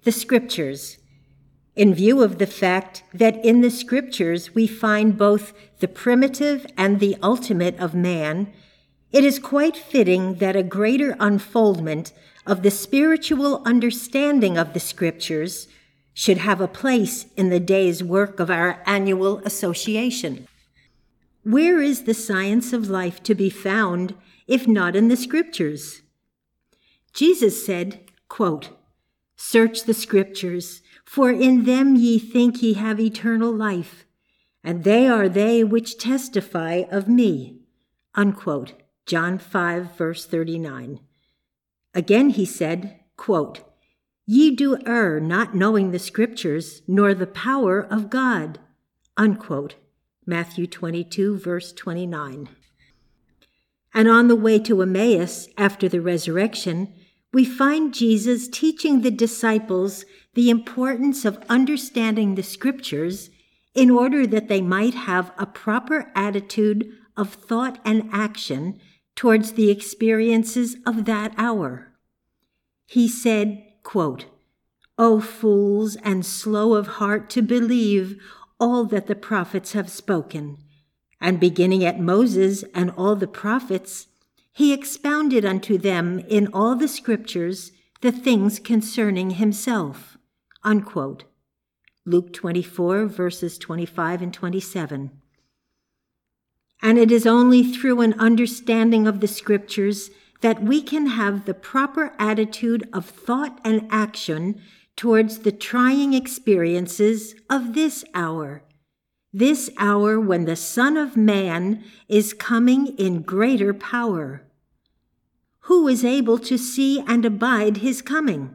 the Scriptures. In view of the fact that in the Scriptures we find both the primitive and the ultimate of man, it is quite fitting that a greater unfoldment of the spiritual understanding of the Scriptures should have a place in the day's work of our annual association. Where is the science of life to be found if not in the Scriptures? Jesus said, quote, "Search the Scriptures, for in them ye think ye have eternal life, and they are they which testify of me." Unquote. John 5, verse 39. Again he said, quote, "Ye do err, not knowing the Scriptures, nor the power of God." Unquote. Matthew 22, verse 29. And on the way to Emmaus, after the resurrection, we find Jesus teaching the disciples the importance of understanding the Scriptures in order that they might have a proper attitude of thought and action towards the experiences of that hour. He said, quote, "O fools and slow of heart to believe all that the prophets have spoken." And beginning at Moses and all the prophets, he expounded unto them in all the Scriptures the things concerning himself. Unquote. Luke 24, verses 25 and 27. And it is only through an understanding of the Scriptures that we can have the proper attitude of thought and action towards the trying experiences of this hour when the Son of Man is coming in greater power. Who is able to see and abide his coming?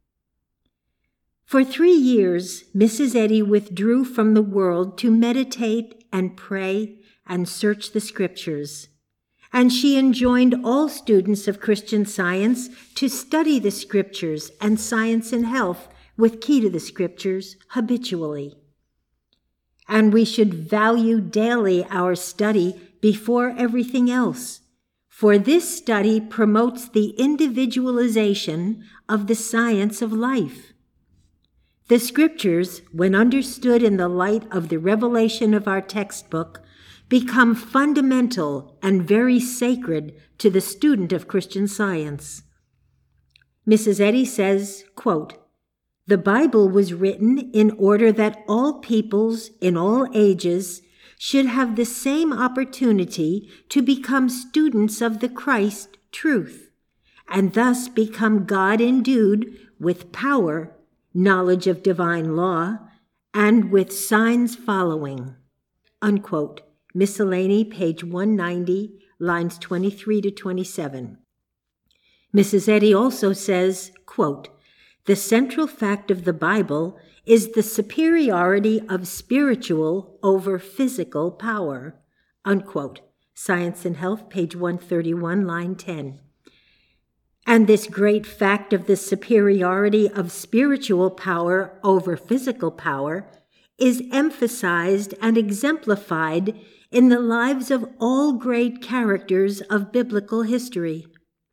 For 3 years, Mrs. Eddy withdrew from the world to meditate and pray and search the Scriptures, and she enjoined all students of Christian Science to study the Scriptures and Science and Health with Key to the Scriptures habitually. And we should value daily our study before everything else, for this study promotes the individualization of the science of life. The Scriptures, when understood in the light of the revelation of our textbook, become fundamental and very sacred to the student of Christian Science. Mrs. Eddy says, quote, "The Bible was written in order that all peoples in all ages should have the same opportunity to become students of the Christ truth, and thus become God-endued with power, knowledge of divine law, and with signs following." Unquote. Miscellany, page 190, lines 23 to 27. Mrs. Eddy also says, quote, "The central fact of the Bible is the superiority of spiritual over physical power." Unquote. Science and Health, page 131, line 10. And this great fact of the superiority of spiritual power over physical power is emphasized and exemplified in the lives of all great characters of biblical history.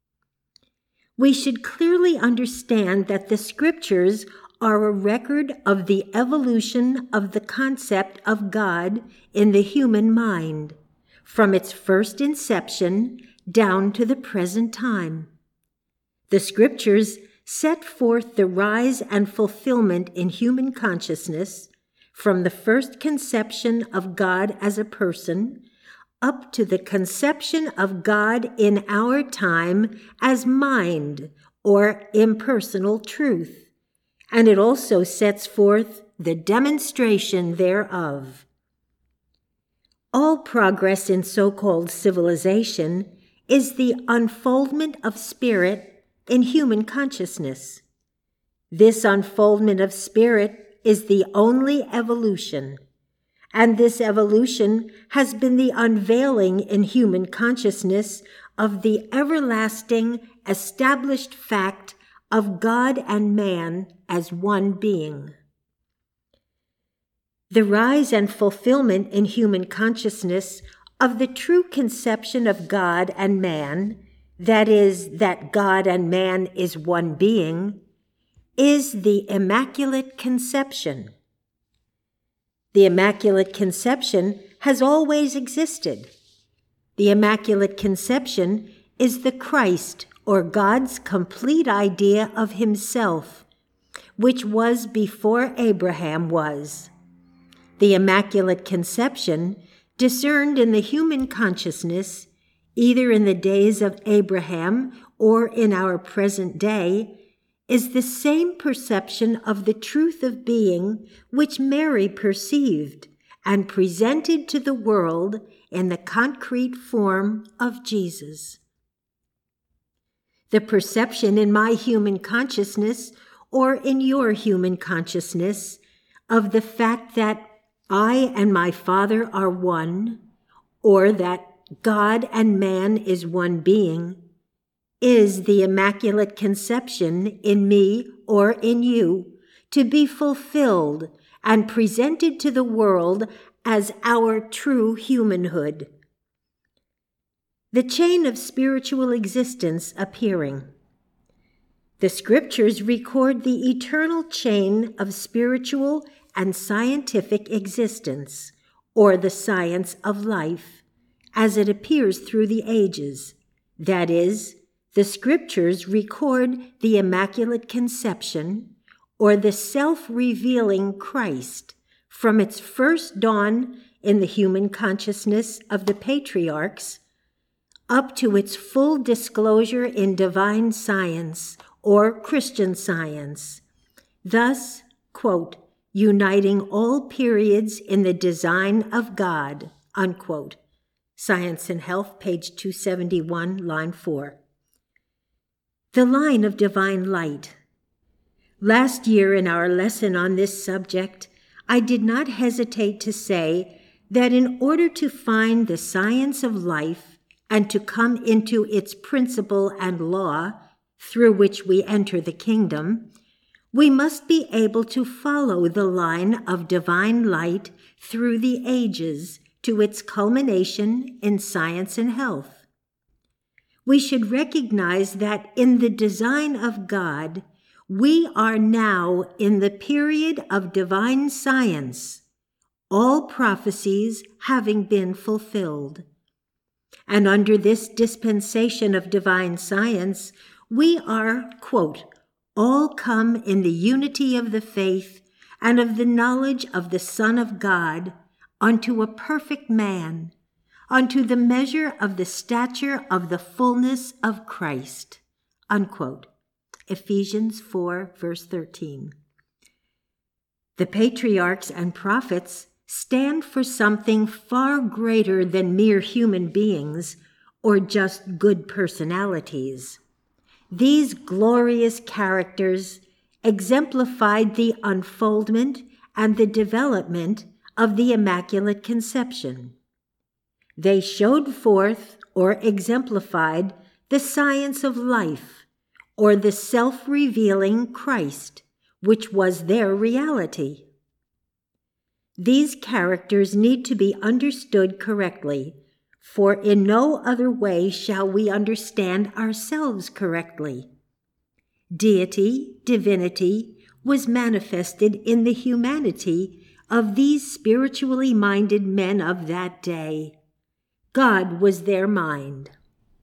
We should clearly understand that the Scriptures are a record of the evolution of the concept of God in the human mind, from its first inception down to the present time. The Scriptures set forth the rise and fulfillment in human consciousness from the first conception of God as a person up to the conception of God in our time as mind or impersonal truth, and it also sets forth the demonstration thereof. All progress in so-called civilization is the unfoldment of spirit in human consciousness. This unfoldment of spirit is the only evolution, and this evolution has been the unveiling in human consciousness of the everlasting, established fact of God and man as one being. The rise and fulfillment in human consciousness of the true conception of God and man, that is, that God and man is one being, is the Immaculate Conception. The Immaculate Conception has always existed. The Immaculate Conception is the Christ, or God's complete idea of himself, which was before Abraham was. The Immaculate Conception, discerned in the human consciousness, either in the days of Abraham or in our present day, is the same perception of the truth of being which Mary perceived and presented to the world in the concrete form of Jesus. The perception in my human consciousness, or in your human consciousness, of the fact that I and my Father are one, or that God and man is one being, is the Immaculate Conception in me or in you, to be fulfilled and presented to the world as our true humanhood. The chain of spiritual existence appearing. The Scriptures record the eternal chain of spiritual and scientific existence, or the science of life, as it appears through the ages. That is, the Scriptures record the Immaculate Conception, or the self-revealing Christ, from its first dawn in the human consciousness of the patriarchs up to its full disclosure in divine science, or Christian Science, thus, quote, uniting all periods in the design of God, unquote. Science and Health, page 271, line 4. The line of divine light. Last year in our lesson on this subject, I did not hesitate to say that in order to find the science of life and to come into its principle and law, through which we enter the kingdom, we must be able to follow the line of divine light through the ages to its culmination in science and health. We should recognize that in the design of God, we are now in the period of divine science, all prophecies having been fulfilled. And under this dispensation of divine science, we are, quote, all come in the unity of the faith and of the knowledge of the Son of God, unto a perfect man, unto the measure of the stature of the fullness of Christ, unquote. Ephesians 4, verse 13. The patriarchs and prophets stand for something far greater than mere human beings or just good personalities. These glorious characters exemplified the unfoldment and the development of the Immaculate Conception. They showed forth or exemplified the science of life, or the self-revealing Christ, which was their reality. These characters need to be understood correctly, for in no other way shall we understand ourselves correctly. Deity, divinity, was manifested in the humanity of these spiritually minded men of that day. God was their mind.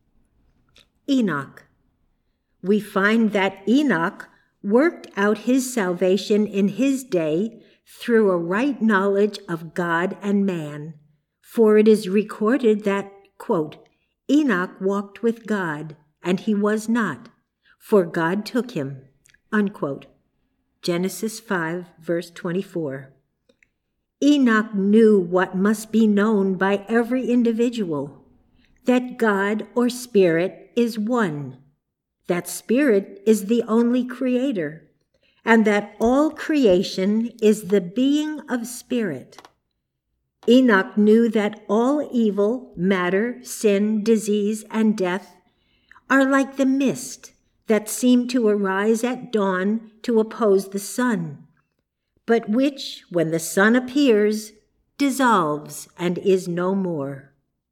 Enoch. We find that Enoch worked out his salvation in his day through a right knowledge of God and man, for it is recorded that, quote, Enoch walked with God, and he was not, for God took him, unquote. Genesis 5, verse 24. Enoch knew what must be known by every individual, that God or Spirit is one, that Spirit is the only creator, and that all creation is the being of Spirit. Enoch knew that all evil, matter, sin, disease, and death are like the mist that seem to arise at dawn to oppose the sun, but which, when the sun appears, dissolves and is no more.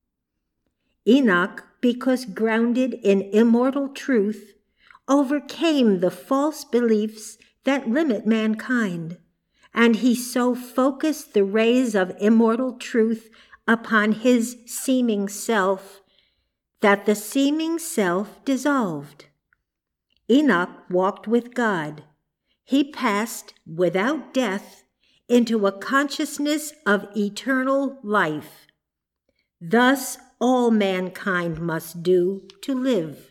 Enoch, because grounded in immortal truth, overcame the false beliefs that limit mankind, and he so focused the rays of immortal truth upon his seeming self that the seeming self dissolved. Enoch walked with God. He passed without death into a consciousness of eternal life. Thus all mankind must do to live.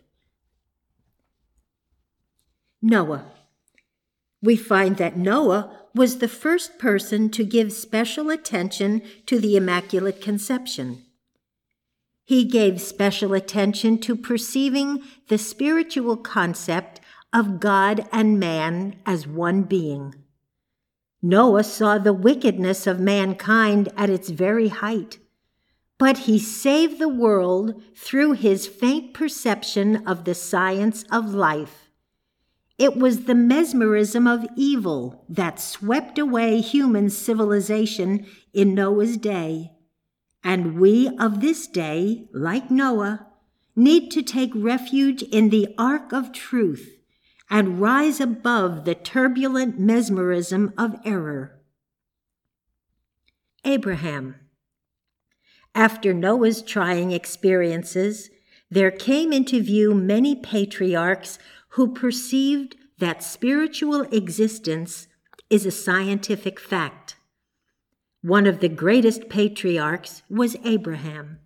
Noah. We find that Noah was the first person to give special attention to the Immaculate Conception. He gave special attention to perceiving the spiritual concept of God and man as one being. Noah saw the wickedness of mankind at its very height, but he saved the world through his faint perception of the science of life. It was the mesmerism of evil that swept away human civilization in Noah's day. And we of this day, like Noah, need to take refuge in the ark of truth and rise above the turbulent mesmerism of error. Abraham. After Noah's trying experiences, there came into view many patriarchs who perceived that spiritual existence is a scientific fact. One of the greatest patriarchs was Abraham.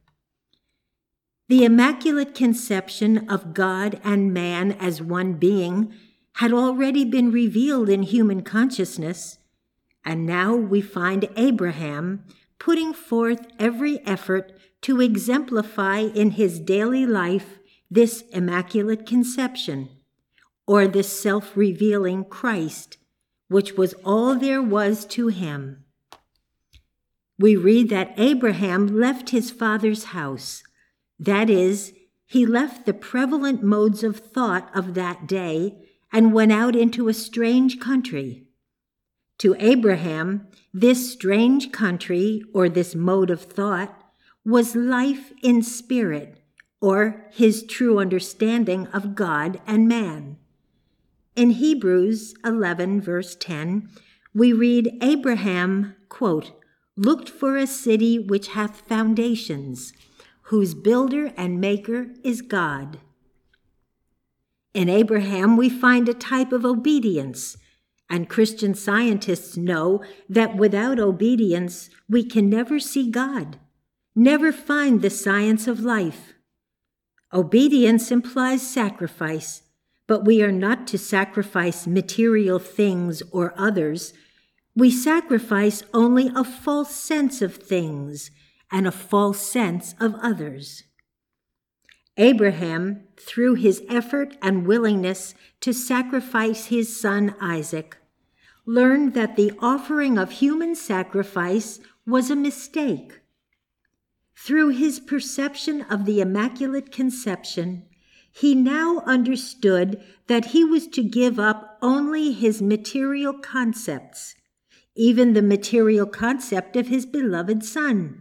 The Immaculate Conception of God and man as one being had already been revealed in human consciousness, and now we find Abraham putting forth every effort to exemplify in his daily life this Immaculate Conception, or this self-revealing Christ, which was all there was to him. We read that Abraham left his father's house. That is, he left the prevalent modes of thought of that day and went out into a strange country. To Abraham, this strange country, or this mode of thought, was life in spirit, or his true understanding of God and man. In Hebrews 11, verse 10, we read Abraham, quote, looked for a city which hath foundations, whose builder and maker is God. In Abraham, we find a type of obedience, and Christian scientists know that without obedience, we can never see God, never find the science of life. Obedience implies sacrifice, but we are not to sacrifice material things or others. We sacrifice only a false sense of things and a false sense of others. Abraham, through his effort and willingness to sacrifice his son Isaac, learned that the offering of human sacrifice was a mistake. Through his perception of the Immaculate Conception, he now understood that he was to give up only his material concepts, even the material concept of his beloved son.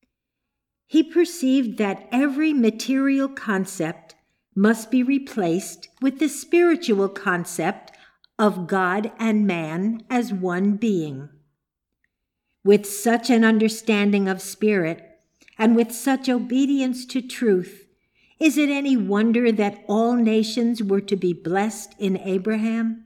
He perceived that every material concept must be replaced with the spiritual concept of God and man as one being. With such an understanding of spirit, and with such obedience to truth, is it any wonder that all nations were to be blessed in Abraham?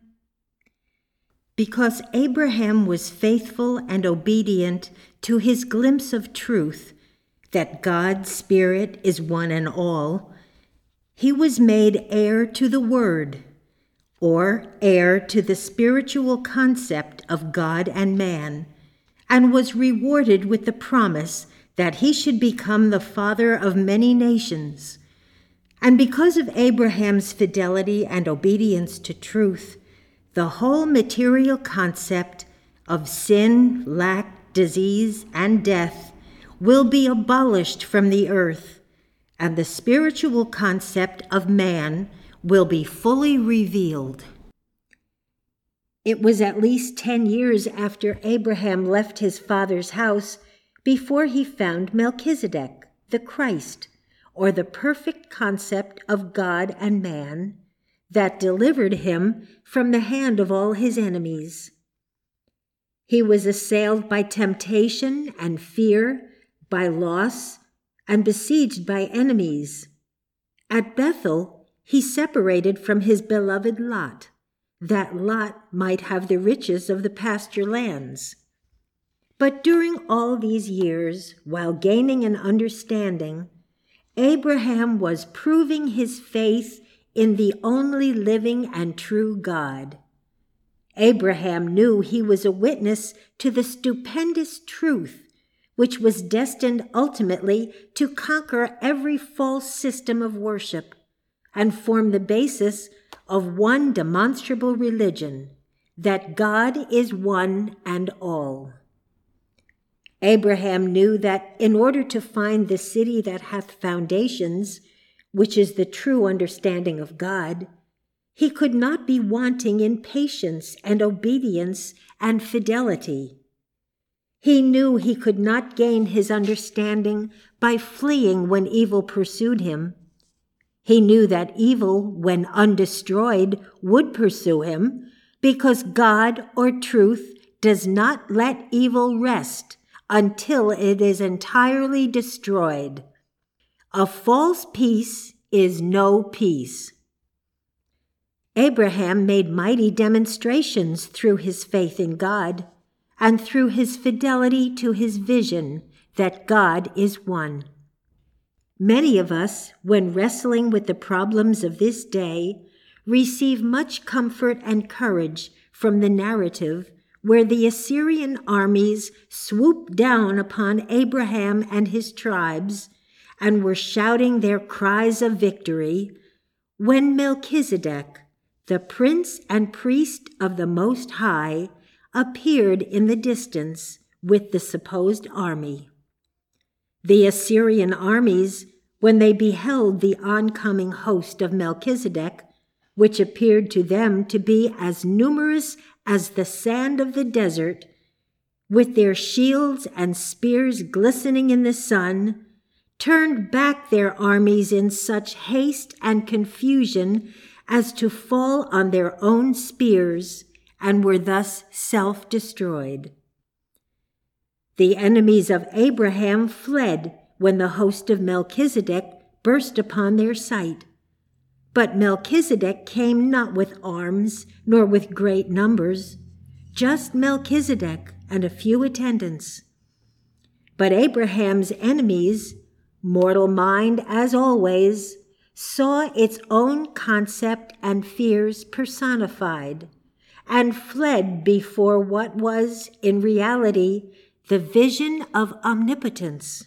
Because Abraham was faithful and obedient to his glimpse of truth, that God's Spirit is one and all, he was made heir to the Word, or heir to the spiritual concept of God and man, and was rewarded with the promise that he should become the father of many nations. And because of Abraham's fidelity and obedience to truth, the whole material concept of sin, lack, disease, and death will be abolished from the earth, and the spiritual concept of man will be fully revealed. It was at least 10 years after Abraham left his father's house before he found Melchizedek, the Christ, or the perfect concept of God and man, that delivered him from the hand of all his enemies. He was assailed by temptation and fear, by loss, and besieged by enemies. At Bethel, he separated from his beloved Lot, that Lot might have the riches of the pasture lands. But during all these years, while gaining an understanding, Abraham was proving his faith in the only living and true God. Abraham knew he was a witness to the stupendous truth which was destined ultimately to conquer every false system of worship and form the basis of one demonstrable religion, that God is one and all. Abraham knew that in order to find the city that hath foundations, which is the true understanding of God, he could not be wanting in patience and obedience and fidelity. He knew he could not gain his understanding by fleeing when evil pursued him. He knew that evil, when undestroyed, would pursue him, because God or truth does not let evil rest until it is entirely destroyed. A false peace is no peace. Abraham made mighty demonstrations through his faith in God and through his fidelity to his vision that God is one. Many of us, when wrestling with the problems of this day, receive much comfort and courage from the narrative where the Assyrian armies swooped down upon Abraham and his tribes and were shouting their cries of victory, when Melchizedek, the prince and priest of the Most High, appeared in the distance with the supposed army. The Assyrian armies, when they beheld the oncoming host of Melchizedek, which appeared to them to be as numerous as the sand of the desert, with their shields and spears glistening in the sun, turned back their armies in such haste and confusion as to fall on their own spears, and were thus self-destroyed. The enemies of Abraham fled when the host of Melchizedek burst upon their sight. But Melchizedek came not with arms, nor with great numbers, just Melchizedek and a few attendants. But Abraham's enemies, mortal mind as always, saw its own concept and fears personified, and fled before what was, in reality, the vision of omnipotence.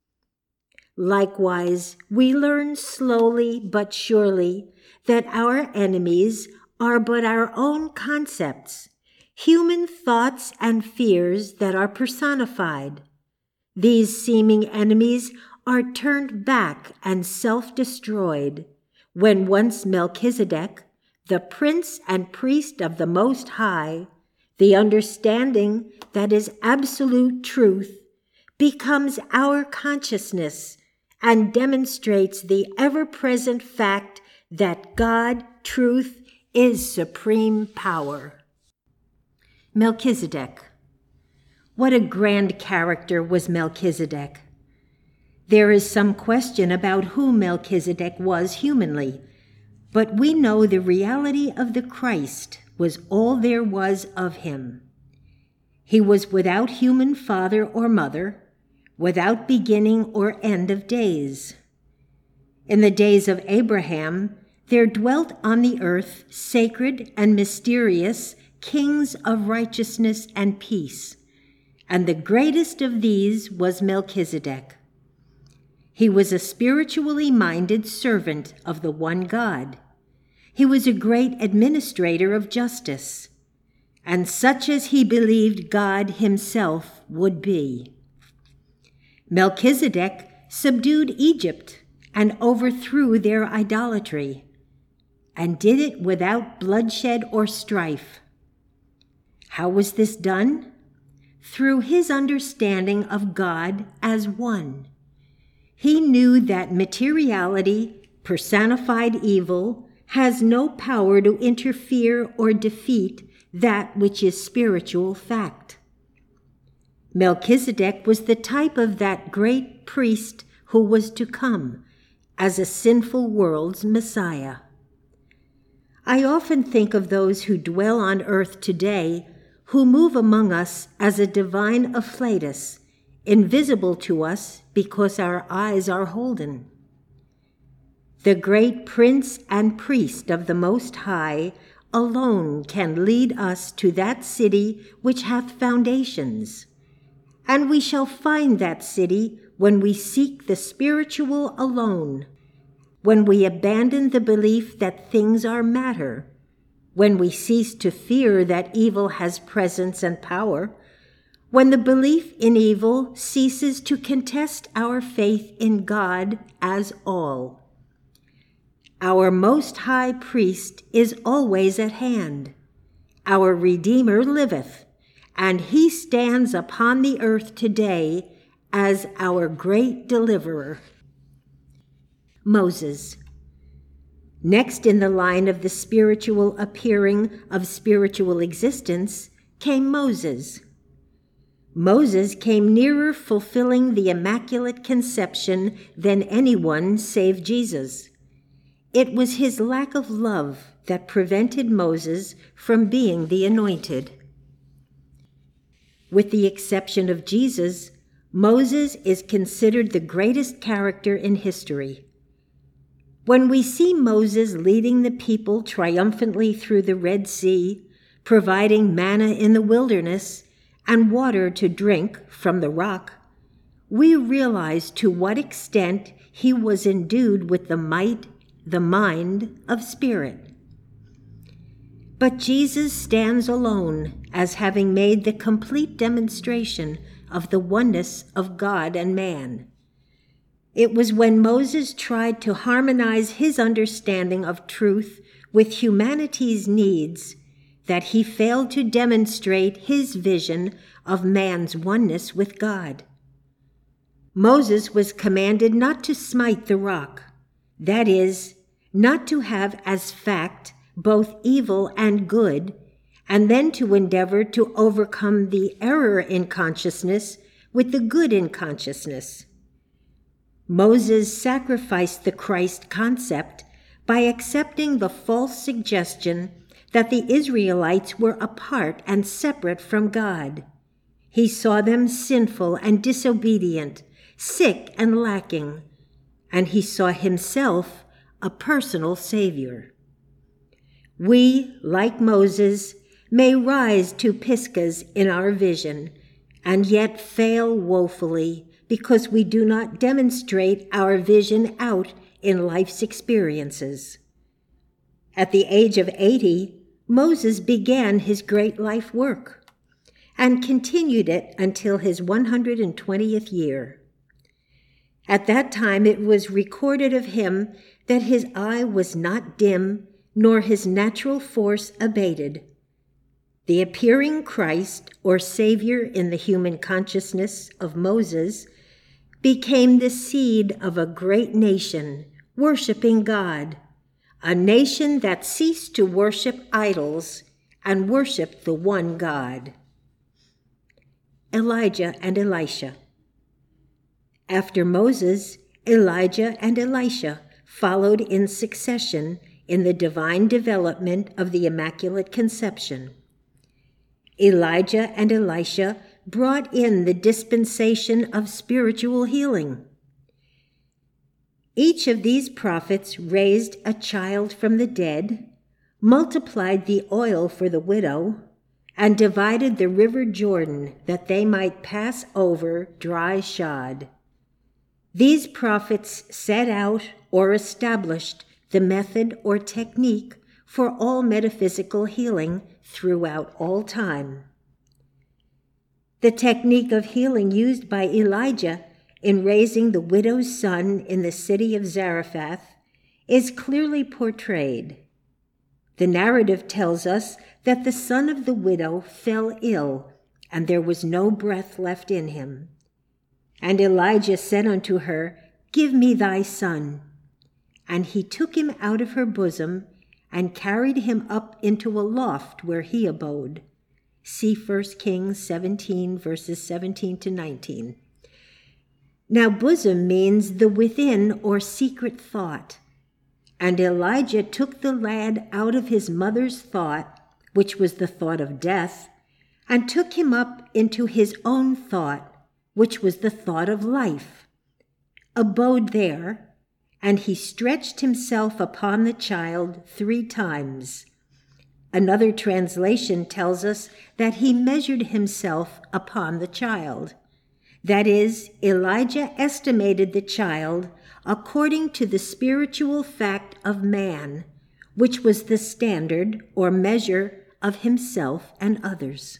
Likewise, we learn slowly but surely that our enemies are but our own concepts, human thoughts and fears that are personified. These seeming enemies are turned back and self-destroyed when once Melchizedek, the prince and priest of the Most High, the understanding that is absolute truth, becomes our consciousness and demonstrates the ever-present fact that God, truth, is supreme power. Melchizedek. What a grand character was Melchizedek. There is some question about who Melchizedek was humanly, but we know the reality of the Christ was all there was of him. He was without human father or mother, without beginning or end of days. In the days of Abraham, there dwelt on the earth sacred and mysterious kings of righteousness and peace, and the greatest of these was Melchizedek. He was a spiritually minded servant of the one God. He was a great administrator of justice, and such as he believed God himself would be. Melchizedek subdued Egypt and overthrew their idolatry, and did it without bloodshed or strife. How was this done? Through his understanding of God as one. He knew that materiality, personified evil, has no power to interfere or defeat that which is spiritual fact. Melchizedek was the type of that great priest who was to come as a sinful world's Messiah. I often think of those who dwell on earth today, who move among us as a divine afflatus, invisible to us because our eyes are holden. The great Prince and Priest of the Most High alone can lead us to that city which hath foundations, and we shall find that city when we seek the spiritual alone, when we abandon the belief that things are matter, when we cease to fear that evil has presence and power, when the belief in evil ceases to contest our faith in God as all. Our Most High Priest is always at hand. Our Redeemer liveth, and he stands upon the earth today as our great deliverer. Moses. Next in the line of the spiritual appearing of spiritual existence came Moses. Moses came nearer fulfilling the Immaculate Conception than anyone save Jesus. It was his lack of love that prevented Moses from being the anointed. With the exception of Jesus, Moses is considered the greatest character in history. When we see Moses leading the people triumphantly through the Red Sea, providing manna in the wilderness and water to drink from the rock, we realize to what extent he was endued with the might, the mind of spirit. But Jesus stands alone as having made the complete demonstration of the oneness of God and man. It was when Moses tried to harmonize his understanding of truth with humanity's needs that he failed to demonstrate his vision of man's oneness with God. Moses was commanded not to smite the rock, that is, not to have as fact both evil and good, and then to endeavor to overcome the error in consciousness with the good in consciousness. Moses sacrificed the Christ concept by accepting the false suggestion that the Israelites were apart and separate from God. He saw them sinful and disobedient, sick and lacking, and he saw himself a personal Savior. We, like Moses, may rise to Pisgahs in our vision, and yet fail woefully because we do not demonstrate our vision out in life's experiences. At the age of 80, Moses began his great life work and continued it until his 120th year. At that time it was recorded of him that his eye was not dim, nor his natural force abated. The appearing Christ, or Savior in the human consciousness of Moses, became the seed of a great nation, worshiping God, a nation that ceased to worship idols and worshiped the one God. Elijah and Elisha. After Moses, Elijah and Elisha followed in succession in the divine development of the Immaculate Conception. Elijah and Elisha brought in the dispensation of spiritual healing. Each of these prophets raised a child from the dead, multiplied the oil for the widow, and divided the river Jordan that they might pass over dry shod. These prophets set out or established the method or technique for all metaphysical healing throughout all time. The technique of healing used by Elijah in raising the widow's son in the city of Zarephath is clearly portrayed. The narrative tells us that the son of the widow fell ill, and there was no breath left in him. And Elijah said unto her, Give me thy son. And he took him out of her bosom, and carried him up into a loft where he abode. See 1 Kings 17, verses 17 to 19. Now, bosom means the within or secret thought. And Elijah took the lad out of his mother's thought, which was the thought of death, and took him up into his own thought, which was the thought of life, abode there, and he stretched himself upon the child 3 times. Another translation tells us that he measured himself upon the child. That is, Elijah estimated the child according to the spiritual fact of man, which was the standard or measure of himself and others.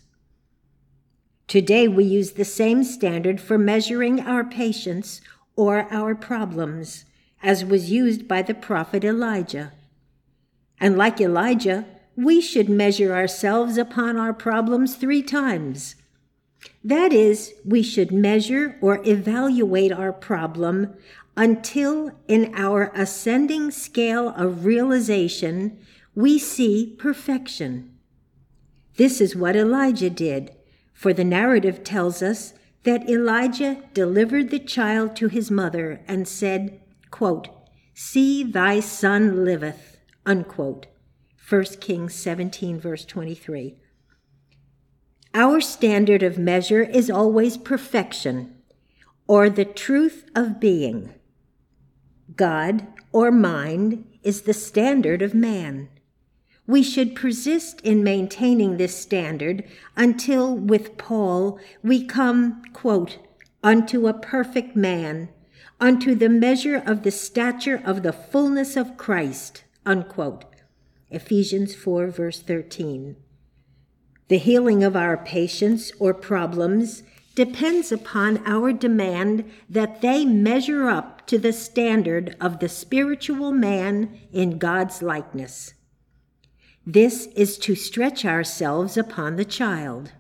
Today we use the same standard for measuring our patience or our problems, as was used by the prophet Elijah. And like Elijah, we should measure ourselves upon our problems 3 times. That is, we should measure or evaluate our problem until in our ascending scale of realization we see perfection. This is what Elijah did, for the narrative tells us that Elijah delivered the child to his mother and said, quote, "See, thy son liveth," unquote. 1 Kings 17, verse 23. Our standard of measure is always perfection, or the truth of being. God, or mind, is the standard of man. We should persist in maintaining this standard until, with Paul, we come, quote, "unto a perfect man, unto the measure of the stature of the fullness of Christ," unquote. Ephesians 4, verse 13. The healing of our patients or problems depends upon our demand that they measure up to the standard of the spiritual man in God's likeness. This is to stretch ourselves upon the child.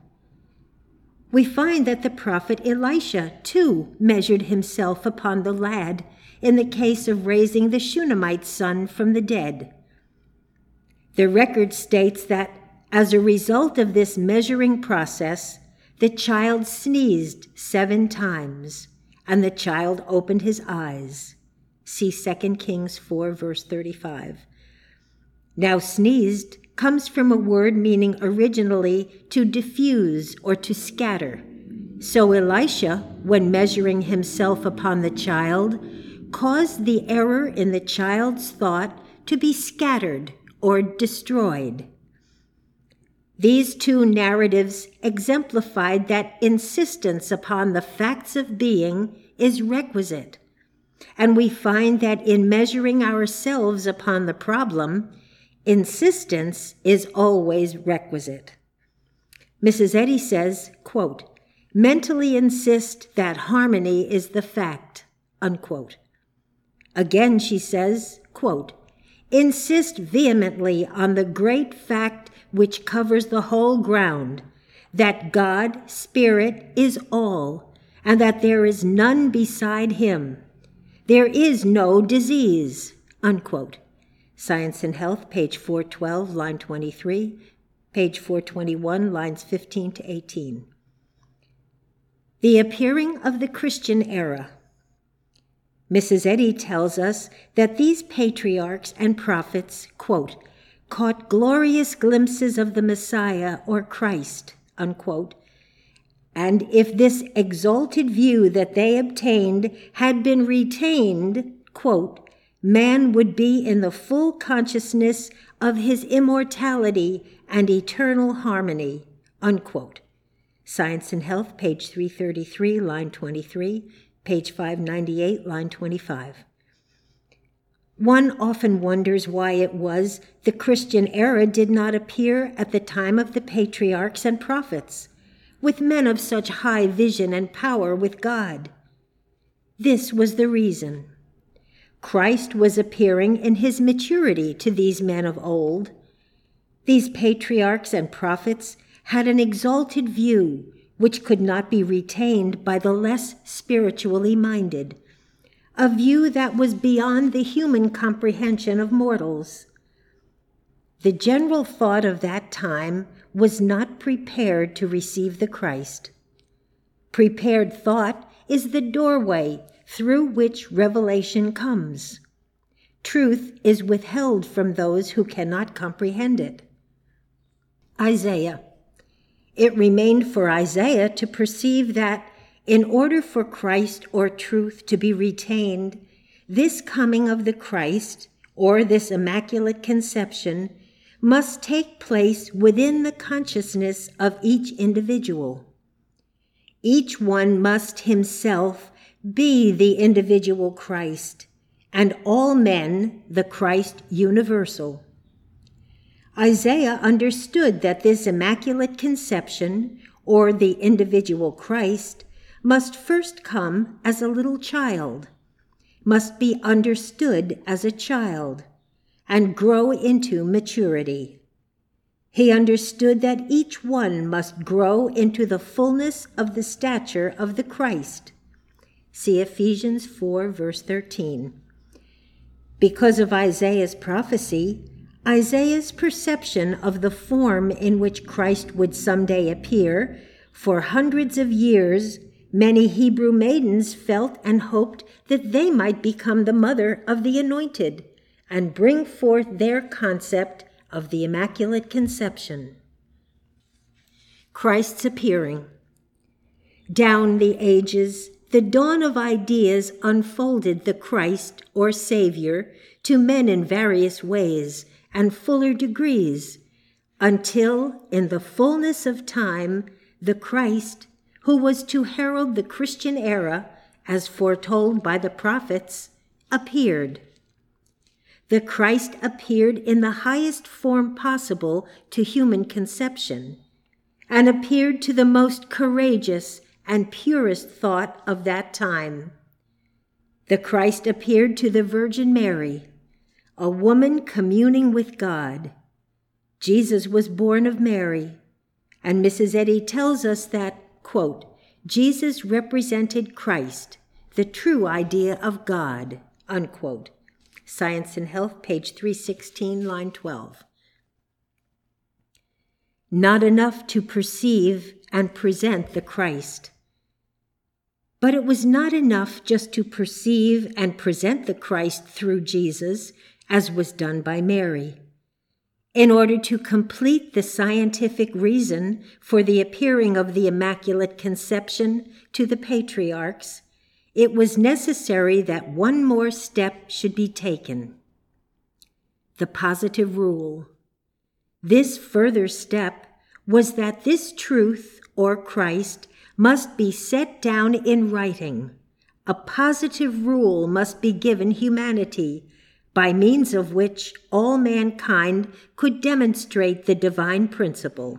We find that the prophet Elisha, too, measured himself upon the lad in the case of raising the Shunammite's son from the dead. The record states that as a result of this measuring process, the child sneezed 7 times, and the child opened his eyes. See 2 Kings 4, verse 35. Now, sneezed comes from a word meaning originally to diffuse or to scatter. So Elisha, when measuring himself upon the child, caused the error in the child's thought to be scattered or destroyed. These 2 narratives exemplified that insistence upon the facts of being is requisite, and we find that in measuring ourselves upon the problem, insistence is always requisite. Mrs. Eddy says, quote, "Mentally insist that harmony is the fact," unquote. Again, she says, quote, "Insist vehemently on the great fact which covers the whole ground, that God, Spirit, is all, and that there is none beside him. There is no disease," unquote. Science and Health, page 412, line 23, page 421, lines 15 to 18. The appearing of the Christian era. Mrs. Eddy tells us that these patriarchs and prophets, quote, "caught glorious glimpses of the Messiah or Christ," unquote, and if this exalted view that they obtained had been retained, quote, "man would be in the full consciousness of his immortality and eternal harmony," unquote. Science and Health, page 333, line 23, page 598, line 25. One often wonders why it was the Christian era did not appear at the time of the patriarchs and prophets, with men of such high vision and power with God. This was the reason. Christ was appearing in his maturity to these men of old. These patriarchs and prophets had an exalted view which could not be retained by the less spiritually minded, a view that was beyond the human comprehension of mortals. The general thought of that time was not prepared to receive the Christ. Prepared thought is the doorway through which revelation comes. Truth is withheld from those who cannot comprehend it. Isaiah. It remained for Isaiah to perceive that in order for Christ or truth to be retained, this coming of the Christ, or this immaculate conception, must take place within the consciousness of each individual. Each one must himself be the individual Christ, and all men the Christ universal. Isaiah understood that this immaculate conception, or the individual Christ, must first come as a little child, must be understood as a child, and grow into maturity. He understood that each one must grow into the fullness of the stature of the Christ. See Ephesians 4, verse 13. Because of Isaiah's prophecy, Isaiah's perception of the form in which Christ would someday appear, for hundreds of years, many Hebrew maidens felt and hoped that they might become the mother of the Anointed and bring forth their concept of the Immaculate Conception. Christ's appearing. Down the ages, the dawn of ideas unfolded the Christ or Savior to men in various ways and fuller degrees, until, in the fullness of time, the Christ, who was to herald the Christian era, as foretold by the prophets, appeared. The Christ appeared in the highest form possible to human conception, and appeared to the most courageous and purest thought of that time. The Christ appeared to the Virgin Mary, a woman communing with God. Jesus was born of Mary, and Mrs. Eddy tells us that, quote, Jesus represented Christ, the true idea of God, unquote. Science and Health, page 316, line 12. Not enough to perceive and present the Christ. But it was not enough just to perceive and present the Christ through Jesus, as was done by Mary. In order to complete the scientific reason for the appearing of the Immaculate Conception to the patriarchs, it was necessary that one more step should be taken. The positive rule. This further step was that this truth, or Christ, must be set down in writing. A positive rule must be given humanity, by means of which all mankind could demonstrate the divine principle.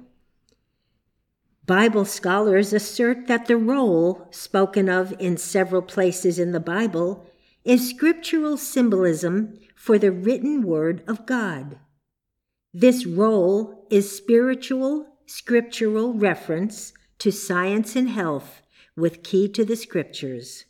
Bible scholars assert that the roll, spoken of in several places in the Bible, is scriptural symbolism for the written word of God. This roll is spiritual, scriptural reference to science and health with key to the scriptures.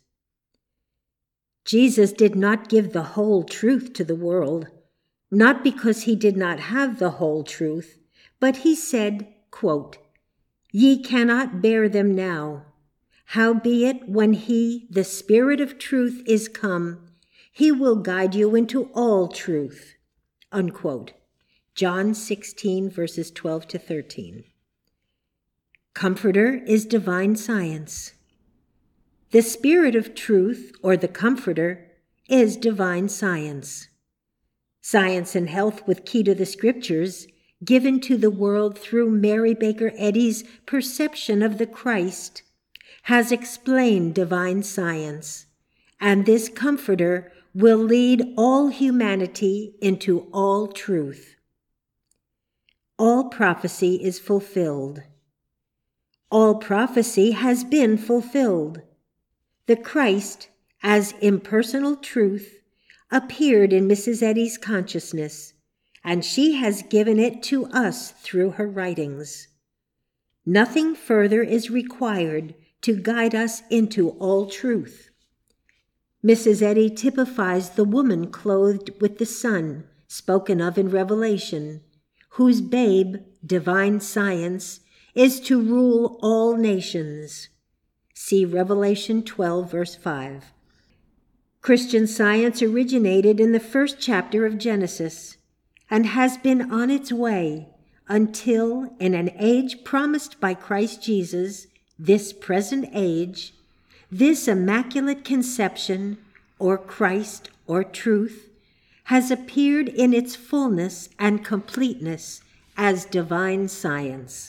Jesus did not give the whole truth to the world, not because he did not have the whole truth, but he said, quote, Ye cannot bear them now. Howbeit, when he, the Spirit of truth, is come, he will guide you into all truth, unquote. John 16, verses 12 to 13. Comforter is divine science. The Spirit of truth, or the Comforter, is divine science. Science and Health with key to the scriptures, given to the world through Mary Baker Eddy's perception of the Christ, has explained divine science, and this Comforter will lead all humanity into all truth. All prophecy is fulfilled. All prophecy has been fulfilled. The Christ, as impersonal truth, appeared in Mrs. Eddy's consciousness, and she has given it to us through her writings. Nothing further is required to guide us into all truth. Mrs. Eddy typifies the woman clothed with the sun, spoken of in Revelation, whose babe, divine science, is to rule all nations. See Revelation 12, verse 5. Christian Science originated in the first chapter of Genesis and has been on its way until, in an age promised by Christ Jesus, this present age, this Immaculate Conception, or Christ, or truth, has appeared in its fullness and completeness as divine science.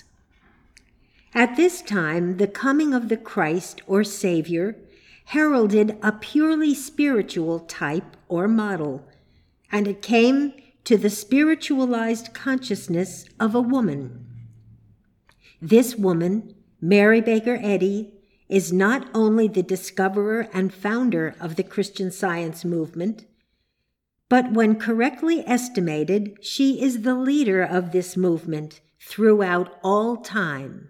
At this time, the coming of the Christ, or Savior, heralded a purely spiritual type or model, and it came to the spiritualized consciousness of a woman. This woman, Mary Baker Eddy, is not only the discoverer and founder of the Christian Science movement, but when correctly estimated, she is the leader of this movement throughout all time.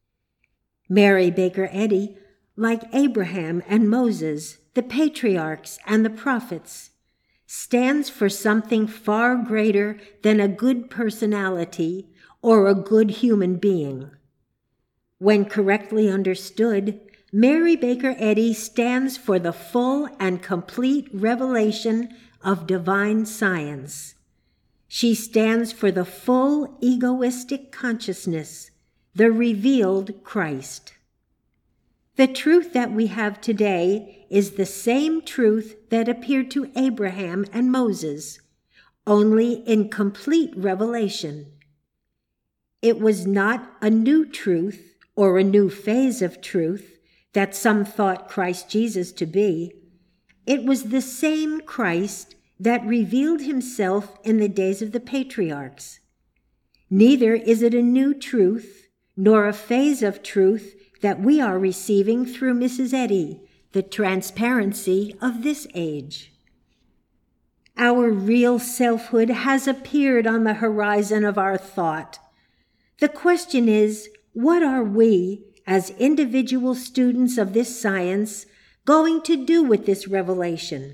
Mary Baker Eddy, like Abraham and Moses, the patriarchs and the prophets, stands for something far greater than a good personality or a good human being. When correctly understood, Mary Baker Eddy stands for the full and complete revelation of divine science. She stands for the full egoistic consciousness, the revealed Christ. The truth that we have today is the same truth that appeared to Abraham and Moses, only in complete revelation. It was not a new truth or a new phase of truth that some thought Christ Jesus to be. It was the same Christ that revealed himself in the days of the patriarchs. Neither is it a new truth nor a phase of truth that we are receiving through Mrs. Eddy, the transparency of this age. Our real selfhood has appeared on the horizon of our thought. The question is, what are we, as individual students of this science, going to do with this revelation?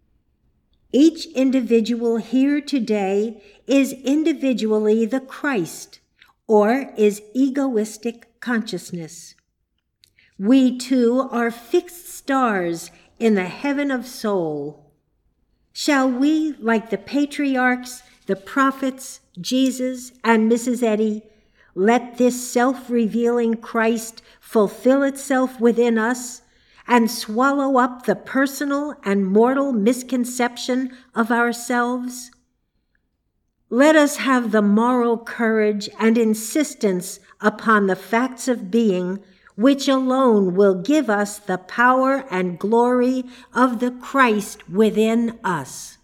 Each individual here today is individually the Christ, or is egoistic consciousness. We too are fixed stars in the heaven of soul. Shall we, like the patriarchs, the prophets, Jesus, and Mrs. Eddy, let this self-revealing Christ fulfill itself within us and swallow up the personal and mortal misconception of ourselves? Let us have the moral courage and insistence upon the facts of being, which alone will give us the power and glory of the Christ within us.